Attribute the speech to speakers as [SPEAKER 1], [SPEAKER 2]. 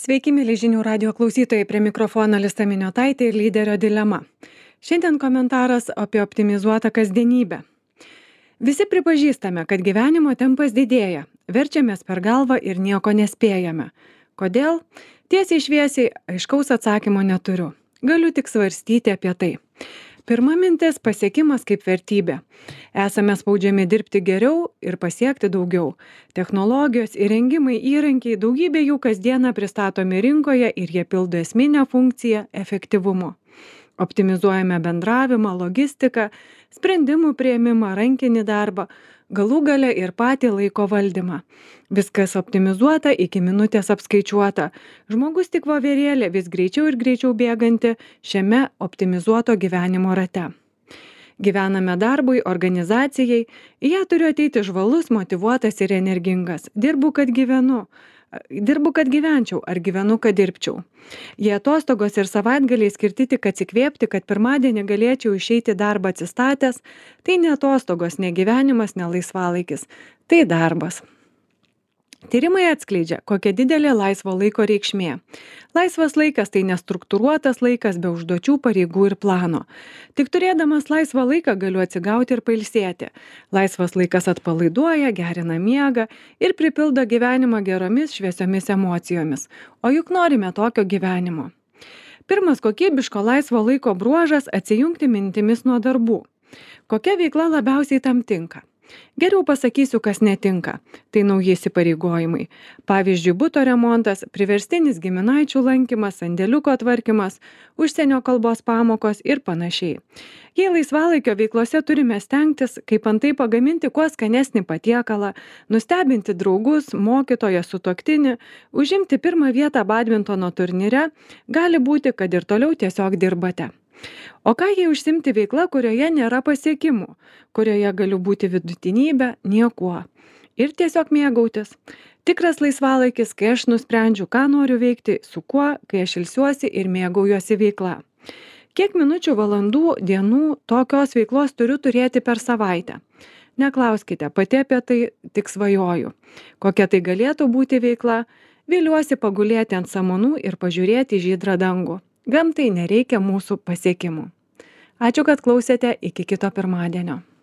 [SPEAKER 1] Sveiki, mėly žinių radio klausytojai, prie mikrofono Lista Miniotaitė ir lyderio dilema. Šiandien komentaras apie optimizuotą kasdienybę. Visi pripažįstame, kad gyvenimo tempas didėja, verčiamės per galvą ir nieko nespėjame. Kodėl? Tiesiai šviesiai aiškaus atsakymo neturiu. Galiu tik svarstyti apie tai. Pirma mintis - pasiekimas kaip vertybė. Esame spaudžiami dirbti geriau ir pasiekti daugiau. Technologijos, įrengimai, įrankiai, daugybė jų kasdieną pristatomi rinkoje ir jie pildo esminę funkciją - efektyvumo. Optimizuojame bendravimą, logistiką, sprendimų priėmimą, rankinį darbą, galų gale ir patį laiko valdymą. Viskas optimizuota, iki minutės apskaičiuota. Žmogus tik voverėlė, vis greičiau ir greičiau bėganti šiame optimizuoto gyvenimo rate. Gyvename darbui, organizacijai, į ją turiu ateiti žvalus, motyvuotas ir energingas. Dirbu, kad gyvenčiau, ar gyvenu, kad dirbčiau. Jei atostogos ir savaitgaliai skirti tik atsikvėpti, kad pirmadienį galėčiau išeiti į darbą atsistatęs, tai ne atostogos, ne gyvenimas, ne laisvalaikis, tai darbas. Tyrimai atskleidžia, kokia didelė laisvo laiko reikšmė. Laisvas laikas tai nestruktūruotas laikas be užduočių, pareigų ir plano. Tik turėdamas laisvą laiką galiu atsigauti ir pailsėti. Laisvas laikas atpalaiduoja, gerina miegą ir pripildo gyvenimą geromis, šviesiomis emocijomis. O juk norime tokio gyvenimo. Pirmas kokybiško laisvo laiko bruožas - atsijungti mintimis nuo darbų. Kokia veikla labiausiai tam tinka? Geriau pasakysiu, kas netinka. Tai nauji įsipareigojimai. Pavyzdžiui, buto remontas, priverstinis giminaičių lankymas, sandėliuko tvarkymas, užsienio kalbos pamokos ir panašiai. Jei laisvalaikio veiklose turime stengtis, kaip antai pagaminti kuo skanesnį patiekalą, nustebinti draugus, mokytoją, sutuoktinį, užimti pirmą vietą badmintono turnyre, gali būti, kad ir toliau tiesiog dirbate. O ką jei užsimti veikla, kurioje nėra pasiekimų, kurioje galiu būti vidutinybė, niekuo. Ir tiesiog mėgautis. Tikras laisvalaikis, kai aš nusprendžiu, ką noriu veikti, su kuo, kai aš ilsiuosi ir mėgaujuosi veikla. Kiek minučių, valandų, dienų tokios veiklos turiu turėti per savaitę? Neklauskite, pati apie tai tik svajoju. Kokia tai galėtų būti veikla? Viliuosi pagulėti ant samanų ir pažiūrėti į žydrą dangų. Gamtai nereikia mūsų pasiekimų. Ačiū, kad klausėte, iki kito pirmadienio.